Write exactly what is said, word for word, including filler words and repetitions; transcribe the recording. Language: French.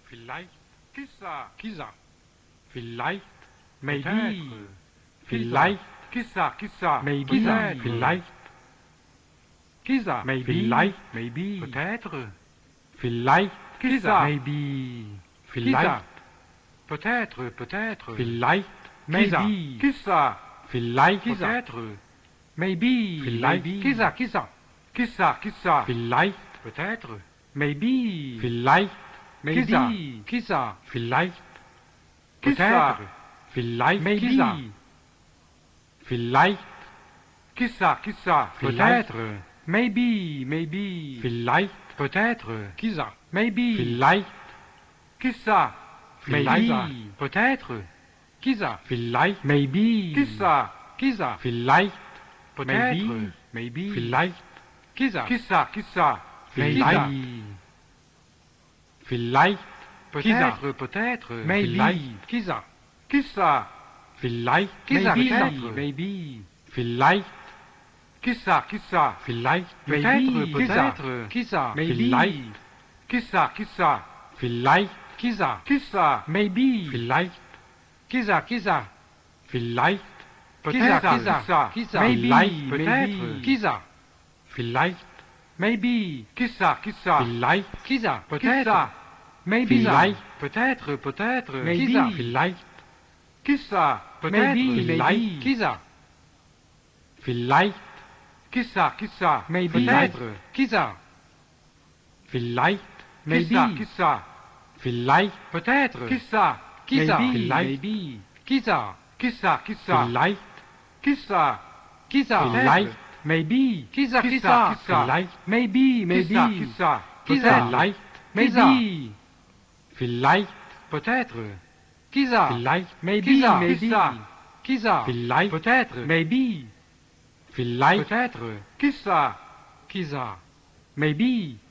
vielleicht, Chissà, chissà, vielleicht, maybe, peut-être, vielleicht, chissà, chissà, maybe, peut-être, vielleicht, chissà, maybe, vielleicht, maybe, peut-être, vielleicht, chissà, maybe, chissà, vielleicht, peut-être, peut-être, vielleicht, chissà, maybe, chissà, vielleicht, peut-être, maybe, vielleicht, maybe, chissà, chissà, chissà, chissà, vielleicht, peut-être, maybe, vielleicht, chissà, maybe, chissà, vielleicht, chissà, peut-être, vielleicht, chissà, maybe, vielleicht, chissà, chissà, vielleicht, peut-être, maybe, maybe, vielleicht, peut-être, chissà, maybe, vielleicht, chissà, maybe, peut-être, chissà, vielleicht, maybe, chissà, chissà, vielleicht, peut-être, maybe, maybe, vielleicht, chissà, chissà, chissà, vielleicht, vielleicht, peut-être, peut-être, maybe, chissà, chissà, vielleicht, Chissà, maybe, peut-être. maybe, vielleicht, chissà, chissà, vielleicht, peut-être, maybe, peut-être, chissà, vielleicht, chissà, chissà, vielleicht, chissà, chissà, maybe, vielleicht, chissà, chissà, vielleicht, chissà, peut-être, chissà, chissà, maybe, peut-être, maybe, chissà, vielleicht, maybe, chissà, chissà, vielleicht, chissà, peut-être, chissà, maybe, chissà, peut-être, peut-être, maybe, chissà, vielleicht, chissà, maybe, peut-être, maybe, chissà, vielleicht, chissà, chissà, maybe, peut-être, chissà, vielleicht, chissà, maybe, chissà, vielleicht, peut-être, chissà, chissà, maybe, vielleicht, maybe, chissà, chissà, chissà, vielleicht, chissà, chissà, vielleicht, maybe, chissà, chissà, chissà, vielleicht, maybe, chissà, maybe, chissà, vielleicht, maybe, vielleicht, peut-être, chissà, vielleicht, maybe, chissà, maybe, chissà, vielleicht, peut-être, maybe, vielleicht, peut-être, chissà, chissà, maybe,